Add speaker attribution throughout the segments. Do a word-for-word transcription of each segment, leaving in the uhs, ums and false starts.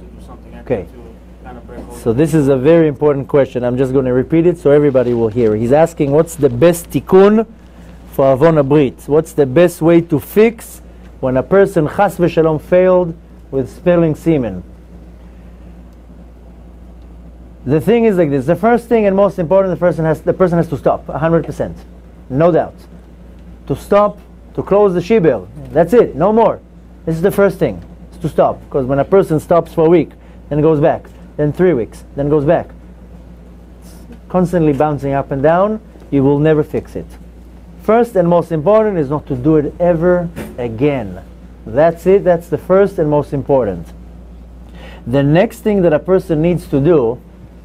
Speaker 1: do something
Speaker 2: Okay.
Speaker 1: extra to kind of break all
Speaker 2: So
Speaker 1: the-
Speaker 2: this is a very important question. I'm just going to repeat it so everybody will hear. He's asking, what's the best tikkun for avon habrit? What's the best way to fix when a person chas v'shalom failed with spilling semen? The thing is like this. The first thing and most important, the person has the person has to stop one hundred percent, no doubt. To stop, to close the shibel. That's it. No more. This is the first thing. Is to stop. Because when a person stops for a week, then goes back, then three weeks, then goes back, constantly bouncing up and down, you will never fix it. First and most important is not to do it ever again. That's it. That's the first and most important. The next thing that a person needs to do,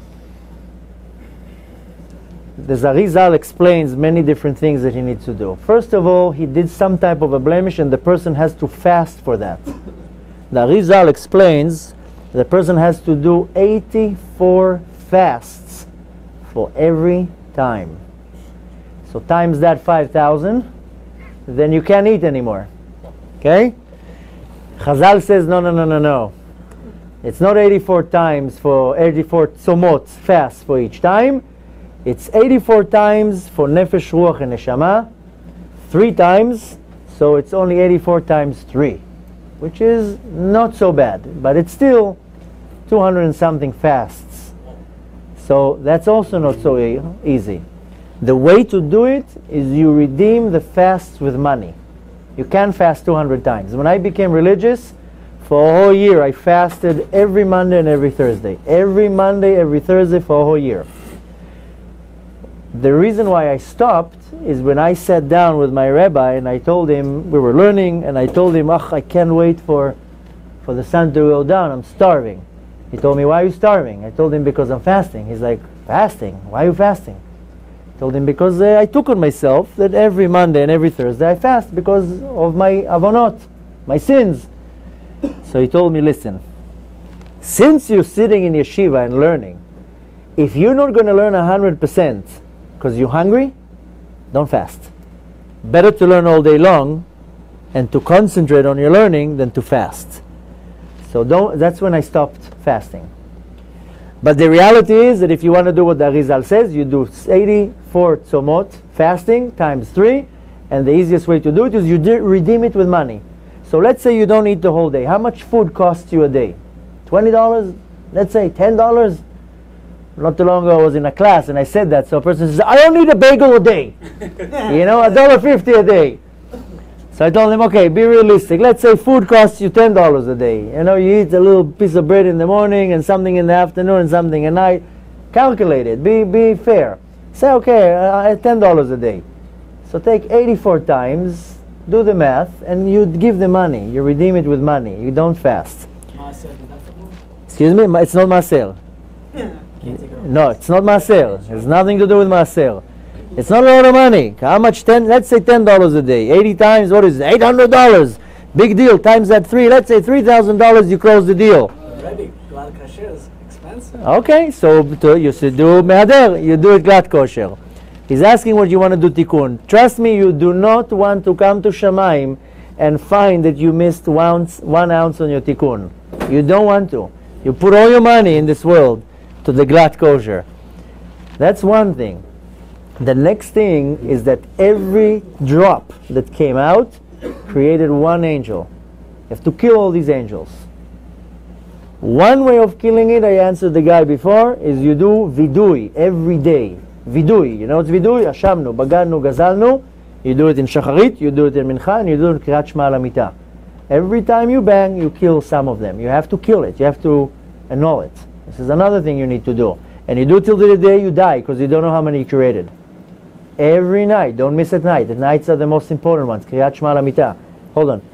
Speaker 2: the Zarizal explains many different things that he needs to do. First of all, he did some type of a blemish and the person has to fast for that. The Zarizal explains the person has to do eighty-four fasts for every time. So times that five thousand, then you can't eat anymore. Okay? Chazal says, no, no, no, no, no. It's not eighty-four times for eighty-four tzomot fast for each time. It's eighty-four times for nefesh, ruach, and neshama. Three times, so it's only eighty-four times three, which is not so bad, but it's still two hundred and something fasts. So that's also not so e easy. The way to do it is you redeem the fasts with money. You can fast two hundred times. When I became religious, for a whole year I fasted every Monday and every Thursday. Every Monday, every Thursday for a whole year. The reason why I stopped is when I sat down with my rabbi and I told him, we were learning, and I told him, Ach, I can't wait for, for the sun to go down, I'm starving. He told me, why are you starving? I told him, because I'm fasting. He's like, fasting? Why are you fasting? I told him, because uh, I took on myself that every Monday and every Thursday I fast because of my avonot, my sins. So he told me, listen, since you're sitting in yeshiva and learning, if you're not going to learn one hundred percent because you're hungry, don't fast. Better to learn all day long and to concentrate on your learning than to fast. So don't, that's when I stopped fasting. But the reality is that if you want to do what the Arizal says, you do eighty-four tzomot, fasting, times three, and the easiest way to do it is you redeem it with money. So let's say you don't eat the whole day. How much food costs you a day? twenty dollars? Let's say ten dollars? Not too long ago I was in a class and I said that, so a person says, I don't need a bagel a day. You know, a dollar fifty a day. So I told him, okay, be realistic. Let's say food costs you ten dollars a day. You know, you eat a little piece of bread in the morning and something in the afternoon and something at night. Calculate it. Be, be fair. Say, okay, uh, ten dollars a day. So take eighty-four times, do the math, and you give the money. You redeem it with money. You don't fast. Excuse me? It's not Marcel. No, it's not Marcel. It has nothing to do with Marcel. It's not a lot of money. How much? Ten? Let's say ten dollars a day. Eighty times, what is it? Eight hundred dollars. Big deal. Times that three. Let's say three thousand dollars. You close the deal.
Speaker 3: Already, glad kasher is expensive.
Speaker 2: Okay, so to, you should do mehader. You do it glad kosher. He's asking what you want to do tikkun. Trust me, you do not want to come to Shamaim and find that you missed one ounce, one ounce on your tikkun. You don't want to. You put all your money in this world to the glad kosher. That's one thing. The next thing is that every drop that came out created one angel. You have to kill all these angels. One way of killing it, I answered the guy before, is you do vidui every day. Vidui, you know what's vidui? Ashamnu, bagadnu, gazalnu. You do it in shacharit, you do it in mincha, and you do it in kriyat shema alamita. Every time you bang, you kill some of them. You have to kill it. You have to annul it. This is another thing you need to do. And you do it till the day you die, because you don't know how many you created. Every night, don't miss at night. The nights are the most important ones. Kriyat Shema Lamita. Hold on.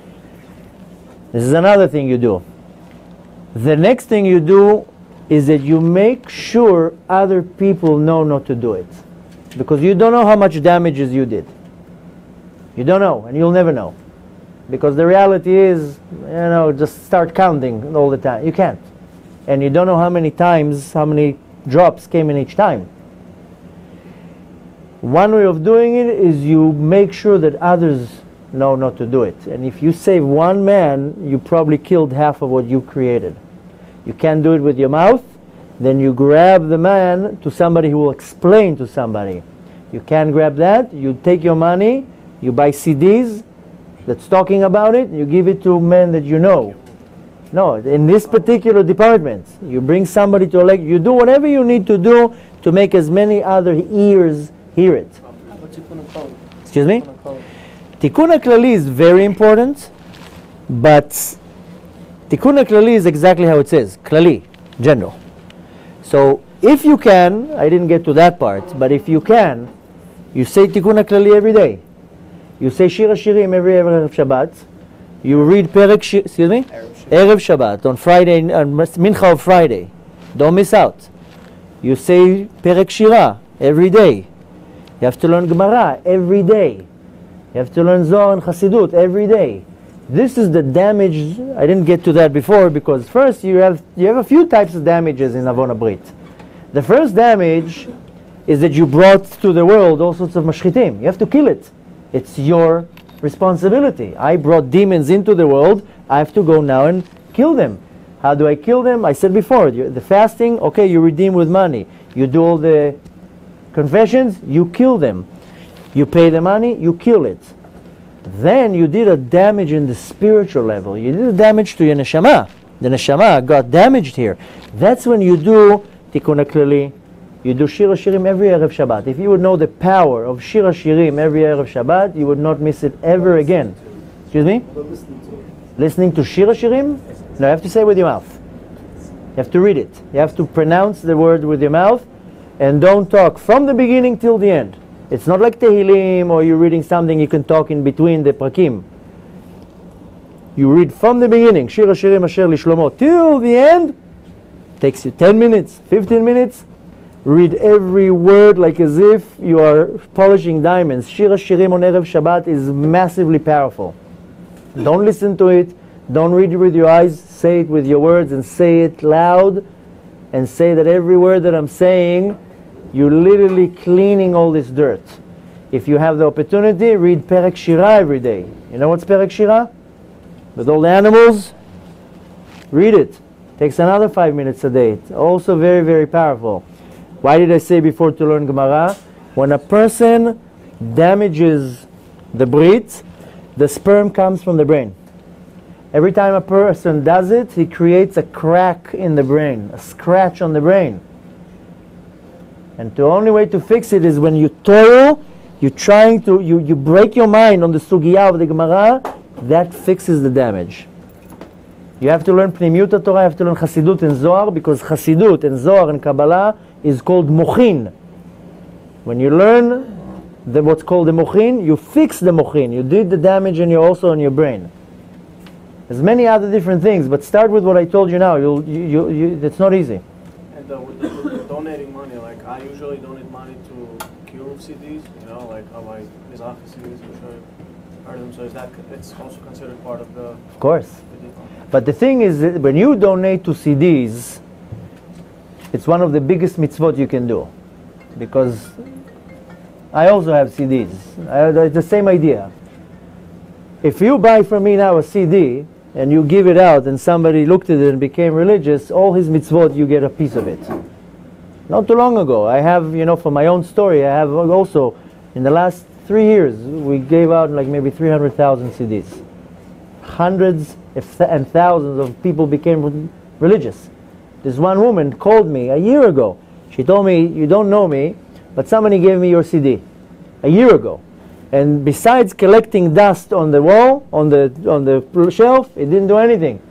Speaker 2: This is another thing you do. The next thing you do is that you make sure other people know not to do it. Because you don't know how much damages you did. You don't know, and you'll never know. Because the reality is, you know, just start counting all the time. You can't. And you don't know how many times, how many drops came in each time. One way of doing it is you make sure that others know not to do it. And if you save one man, you probably killed half of what you created. You can't do it with your mouth. Then you grab the man to somebody who will explain to somebody. You can't grab that. You take your money, you buy C Ds that's talking about it, you give it to men that you know. No, in this particular department, you bring somebody to elect, you do whatever you need to do to make as many other ears hear it. Excuse me? Tikkun HaKlali is very important, but Tikkun HaKlali is exactly how it says, Klali, general. So if you can, I didn't get to that part, but if you can, you say Tikkun HaKlali every day. You say Shir HaShirim every Erev Shabbat. You read Perek Shir, excuse me? Erev Shabbat, on Friday, on Mincha of Friday. Don't miss out. You say Perek Shira every day. You have to learn Gemara every day. You have to learn Zohar and Chassidut every day. This is the damage. I didn't get to that before because first you have you have a few types of damages in Avon Brit. The first damage is that you brought to the world all sorts of mashchitim. You have to kill it. It's your responsibility. I brought demons into the world. I have to go now and kill them. How do I kill them? I said before, the fasting, okay, you redeem with money. You do all the confessions, you kill them. You pay the money, you kill it. Then you did a damage in the spiritual level. You did a damage to your neshama. The neshama got damaged here. That's when you do Tikkun HaKlali. You do Shir HaShirim every Erev Shabbat. If you would know the power of Shir HaShirim every Erev Shabbat, you would not miss it ever again. Excuse me? Listening to Shir HaShirim? No, you have to say it with your mouth. You have to read it. You have to pronounce the word with your mouth, and don't talk from the beginning till the end. It's not like Tehillim or you're reading something you can talk in between the prakim. You read from the beginning, Shir HaShirim Asher Lishlomo, till the end. Takes you ten minutes, fifteen minutes. Read every word like as if you are polishing diamonds. Shir HaShirim on Erev Shabbat is massively powerful. Don't listen to it. Don't read it with your eyes. Say it with your words and say it loud. And say that every word that I'm saying, you're literally cleaning all this dirt. If you have the opportunity, read Perek Shira every day. You know what's Perek Shira? With all the animals? Read it. Takes another five minutes a day. It's also very, very powerful. Why did I say before to learn Gemara? When a person damages the brit, the sperm comes from the brain. Every time a person does it, he creates a crack in the brain, a scratch on the brain. And the only way to fix it is when you toil, you're trying to, you, you break your mind on the sugiyah of the Gemara, that fixes the damage. You have to learn Pnimiut Torah, you have to learn Chassidut and Zohar, because Chassidut and Zohar and Kabbalah is called Mochin. When you learn the, what's called the Mochin, you fix the Mochin. You did the damage and you're also on your brain. There's many other different things, but start with what I told you now. You'll, you, you, you, it's not easy.
Speaker 1: And uh, with, the, with the donating money, like I usually donate money to Kiruv C Ds, you know, like how I Mizrahi C Ds, which I heard them. So is that it's also considered part of the?
Speaker 2: Of course. But the thing is, that when you donate to C Ds, it's one of the biggest mitzvot you can do, because I also have C Ds. I, it's the same idea. If you buy from me now a C D and you give it out and somebody looked at it and became religious, all his mitzvot, you get a piece of it. Not too long ago, I have, you know, for my own story, I have also, in the last three years, we gave out like maybe three hundred thousand C Ds. Hundreds and thousands of people became religious. This one woman called me a year ago. She told me, you don't know me, but somebody gave me your C D a year ago. And besides collecting dust on the wall, on the on the shelf, it didn't do anything.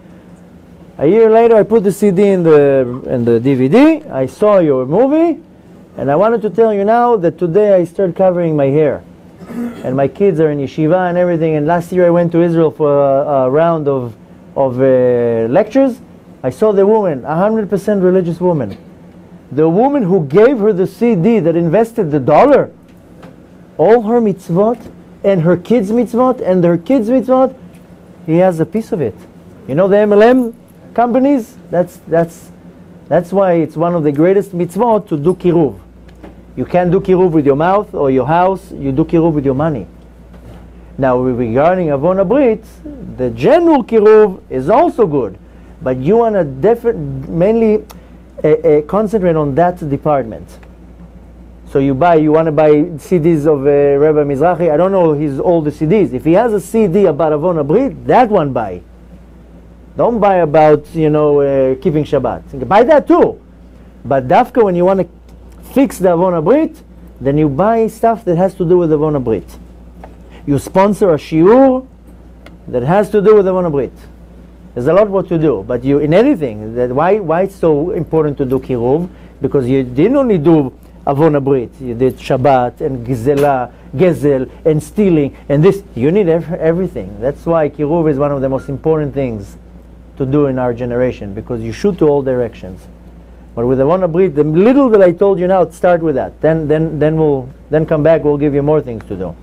Speaker 2: A year later, I put the C D in the in the D V D. I saw your movie, and I wanted to tell you now that today I started covering my hair, and my kids are in yeshiva and everything. And last year I went to Israel for a, a round of of uh, lectures. I saw the woman, a hundred percent religious woman, the woman who gave her the C D that invested the dollar. All her mitzvot and her kids' mitzvot and her kids' mitzvot, he has a piece of it. You know the M L M companies? That's that's that's why it's one of the greatest mitzvot to do kiruv. You can't do kiruv with your mouth or your house. You do kiruv with your money. Now regarding Avon Brit, the general kiruv is also good, but you want to defi- mainly uh, uh, concentrate on that department. So you buy, you want to buy C Ds of uh, Rebbe Mizrahi. I don't know his all the C Ds. If he has a C D about Avon Brit, that one buy. Don't buy about, you know, uh, keeping Shabbat. Buy that too. But dafka, when you want to fix the Avon Brit, then you buy stuff that has to do with Avon Brit. You sponsor a shiur that has to do with Avon Brit. There's a lot what to do, but you in anything. That why why it's so important to do kiruv? Because you didn't only do Avon Brit, you did Shabbat and Gizela, Gezel and stealing and this. You need ev- everything. That's why kiruv is one of the most important things to do in our generation, because you shoot to all directions. But with Avon Brit, the little that I told you now, start with that. Then then then we'll then come back. We'll give you more things to do.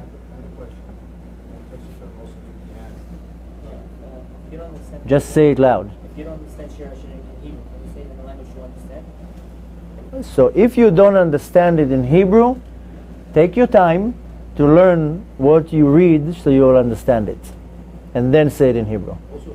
Speaker 2: Just say it loud.
Speaker 4: If you don't understand Shir Hashanah in Hebrew, can you say it in the language you understand?
Speaker 2: So if you don't understand it in Hebrew, take your time to learn what you read so you will understand it. And then say it in Hebrew.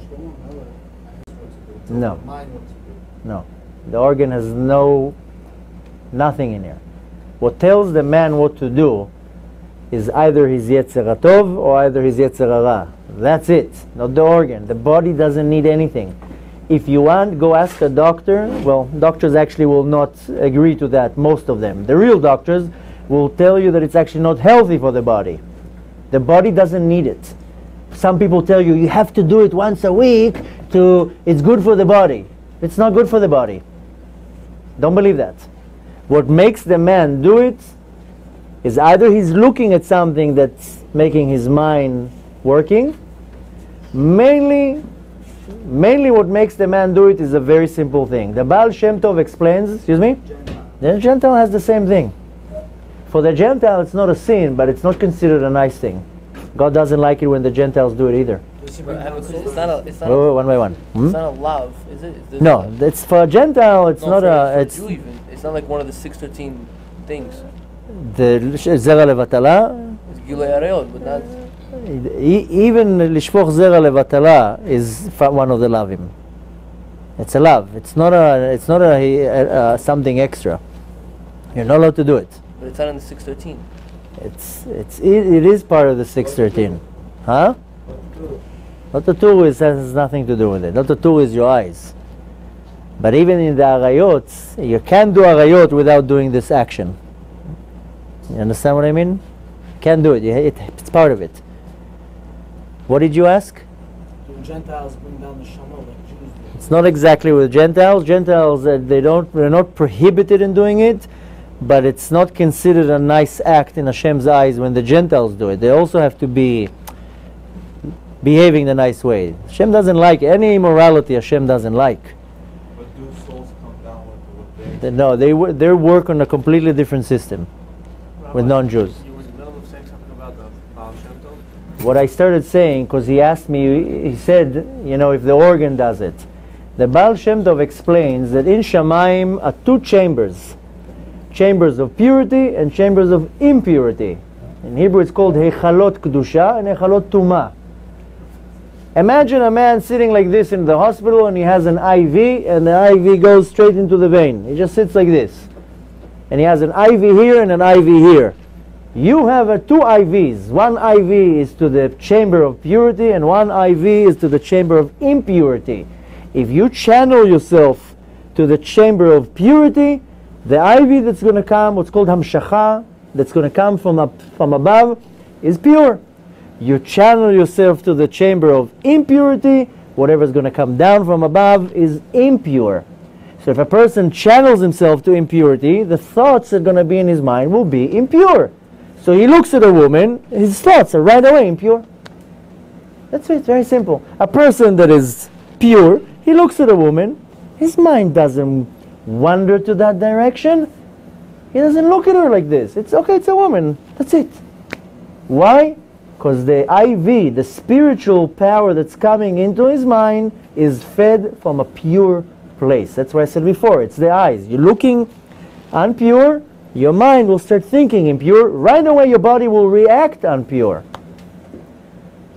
Speaker 2: No. No. The organ has no, nothing in here. What tells the man what to do is either his Yetzer Tov or either his Yetzer Hara. That's it, not the organ. The body doesn't need anything. If you want, go ask a doctor. Well, doctors actually will not agree to that, most of them. The real doctors will tell you that it's actually not healthy for the body. The body doesn't need it. Some people tell you, you have to do it once a week to, it's good for the body. It's not good for the body. Don't believe that. What makes the man do it is either he's looking at something that's making his mind working. Mainly, mainly what makes the man do it is a very simple thing. The Baal Shem Tov explains, excuse me?
Speaker 3: Gentile.
Speaker 2: The Gentile has the same thing. For the Gentile, it's not a sin, but it's not considered a nice thing. God doesn't like it when the Gentiles do it either.
Speaker 3: Does he
Speaker 4: But
Speaker 3: bring
Speaker 4: I have a
Speaker 3: down
Speaker 4: question.
Speaker 3: souls?
Speaker 4: It's not a. It's not.
Speaker 2: Wait,
Speaker 4: A,
Speaker 2: wait, one by one. Hmm?
Speaker 4: it's not a love, is it? Is this
Speaker 2: No,
Speaker 4: a-
Speaker 2: it's for a Gentile. It's
Speaker 4: no,
Speaker 2: not
Speaker 4: for,
Speaker 2: a.
Speaker 4: for
Speaker 2: It's
Speaker 4: Jew even. It's not like one of the six thirteen things.
Speaker 2: the zera levatala.
Speaker 4: It's Gilei Arayot, but not.
Speaker 2: E- Even lishpoch zera levatala is fa- one of the lavim. It's a love. It's not a. It's not a, a, a something extra. You're not allowed to do it.
Speaker 4: But it's not in the six thirteen.
Speaker 2: It's it's it, it is part of the six thirteen, huh? Not the two is has nothing to do with it. Not the two is your eyes. But even in the arayot, you can't do arayot without doing this action. You understand what I mean? Can't do it. You, it. It's part of it. What did you ask?
Speaker 3: Do Gentiles bring down the Shama like Jews do?
Speaker 2: It's not exactly with Gentiles. Gentiles, uh, they don't. They're not prohibited in doing it, but it's not considered a nice act in Hashem's eyes when the Gentiles do it. They also have to be behaving the nice way. Hashem doesn't like any immorality. Hashem doesn't like.
Speaker 5: But do souls come down with what they...
Speaker 2: They- No, they wo- they work on a completely different system with non-Jews.
Speaker 1: You were in the middle of saying something about the Baal Shem Tov?
Speaker 2: What I started saying, because he asked me, he said, you know, if the organ does it. The Baal Shem Tov explains that in Shamayim are two chambers. Chambers of purity and chambers of impurity. In Hebrew it's called Hechalot Kedusha and Hechalot Tuma. Imagine a man sitting like this in the hospital and he has an I V and the I V goes straight into the vein. He just sits like this. And he has an I V here and an I V here. You have uh, two I Vs. One I V is to the chamber of purity and one I V is to the chamber of impurity. If you channel yourself to the chamber of purity, the I V that's going to come, what's called Hamshacha, that's going to come from up, from above, is pure. You channel yourself to the chamber of impurity, whatever is going to come down from above is impure. So if a person channels himself to impurity, the thoughts that are going to be in his mind will be impure. So he looks at a woman, his thoughts are right away impure. That's it, very simple. A person that is pure, he looks at a woman, his mind doesn't wander to that direction. He doesn't look at her like this. It's okay, it's a woman. That's it. Why? Because the I V, the spiritual power that's coming into his mind, is fed from a pure place. That's what I said before. It's the eyes. You're looking unpure, your mind will start thinking impure. Right away your body will react unpure.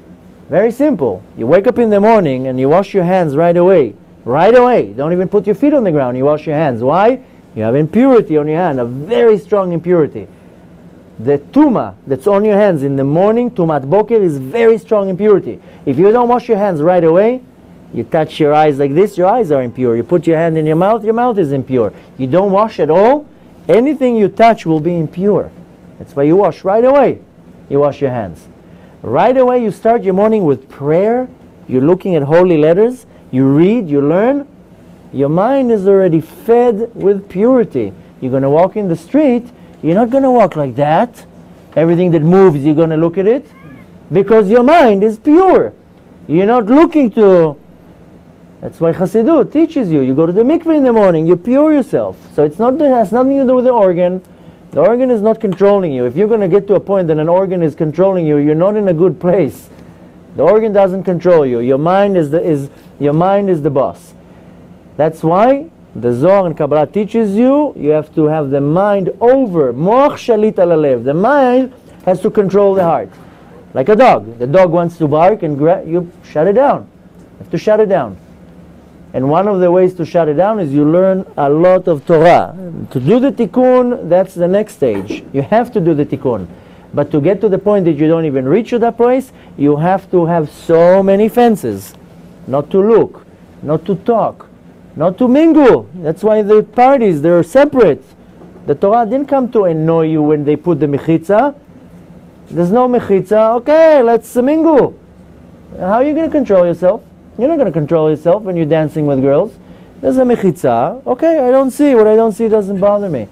Speaker 2: Very simple. You wake up in the morning and you wash your hands right away. Right away. Don't even put your feet on the ground. You wash your hands. Why? You have impurity on your hand, a very strong impurity. The tuma that's on your hands in the morning, tumat boker, is very strong impurity. If you don't wash your hands right away, you touch your eyes like this, your eyes are impure. You put your hand in your mouth, your mouth is impure. You don't wash at all, anything you touch will be impure. That's why you wash right away. You wash your hands. Right away you start your morning with prayer. You're looking at holy letters. You read, you learn. Your mind is already fed with purity. You're going to walk in the street. You're not going to walk like that. Everything that moves, you're going to look at it. Because your mind is pure. You're not looking to... That's why Chassidut teaches you. You go to the mikveh in the morning, you pure yourself. So it's not, it has nothing to do with the organ. The organ is not controlling you. If you're going to get to a point that an organ is controlling you, you're not in a good place. The organ doesn't control you. Your mind is the, is, your mind is the boss. That's why the Zohar and Kabbalah teaches you, you have to have the mind over. Moach shalit al halev. The mind has to control the heart. Like a dog. The dog wants to bark and gra you shut it down. You have to shut it down. And one of the ways to shut it down is you learn a lot of Torah. To do the tikkun, that's the next stage. You have to do the tikkun. But to get to the point that you don't even reach to that place, you have to have so many fences. Not to look, not to talk, not to mingle. That's why the parties, they're separate. The Torah didn't come to annoy you when they put the mechitza. There's no mechitza. Okay, let's mingle. How are you going to control yourself? You're not going to control yourself when you're dancing with girls. There's a mechitza. Okay, I don't see. What I don't see doesn't bother me.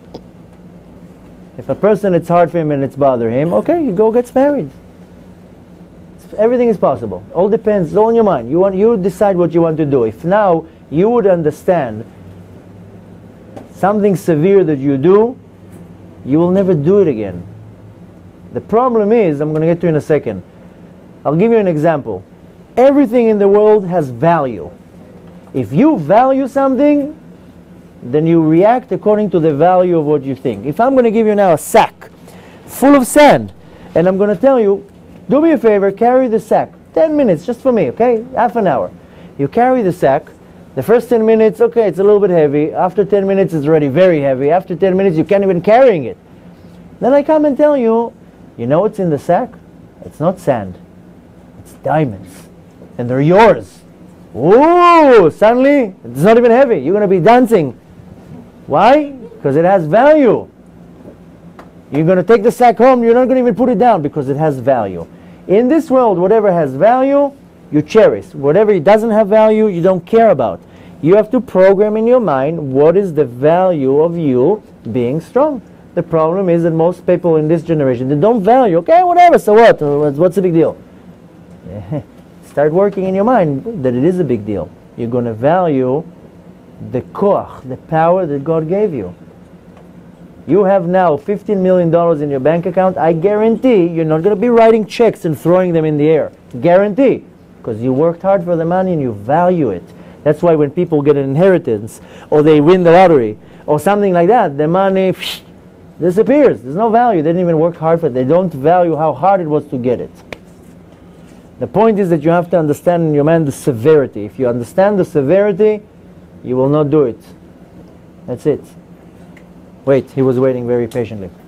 Speaker 2: If a person, it's hard for him and it's bother him, okay, you go get married. Everything is possible. All depends. It's all in your mind. You want, you decide what you want to do. If now you would understand something severe that you do, you will never do it again. The problem is, I'm going to get to in a second. I'll give you an example. Everything in the world has value. If you value something, then you react according to the value of what you think. If I'm going to give you now a sack full of sand, and I'm going to tell you, do me a favor, carry the sack. ten minutes, just for me, okay? Half an hour. You carry the sack. The first ten minutes, okay, it's a little bit heavy. After ten minutes, it's already very heavy. After ten minutes, you can't even carrying it. Then I come and tell you, you know what's in the sack? It's not sand. It's diamonds. And they're yours. Ooh, suddenly, it's not even heavy. You're going to be dancing. Why? Because it has value. You're going to take the sack home, you're not going to even put it down because it has value. In this world, whatever has value, you cherish. Whatever doesn't have value, you don't care about. You have to program in your mind what is the value of you being strong. The problem is that most people in this generation, they don't value. Okay, whatever, so what? What's the big deal? Start working in your mind that it is a big deal. You're going to value the koach, the power that God gave you. You have now fifteen million dollars in your bank account. I guarantee you're not going to be writing checks and throwing them in the air. Guarantee. Because you worked hard for the money and you value it. That's why when people get an inheritance or they win the lottery or something like that, the money psh, disappears. There's no value. They didn't even work hard for it. They don't value how hard it was to get it. The point is that you have to understand in your mind the severity. If you understand the severity, you will not do it. That's it. Wait, he was waiting very patiently.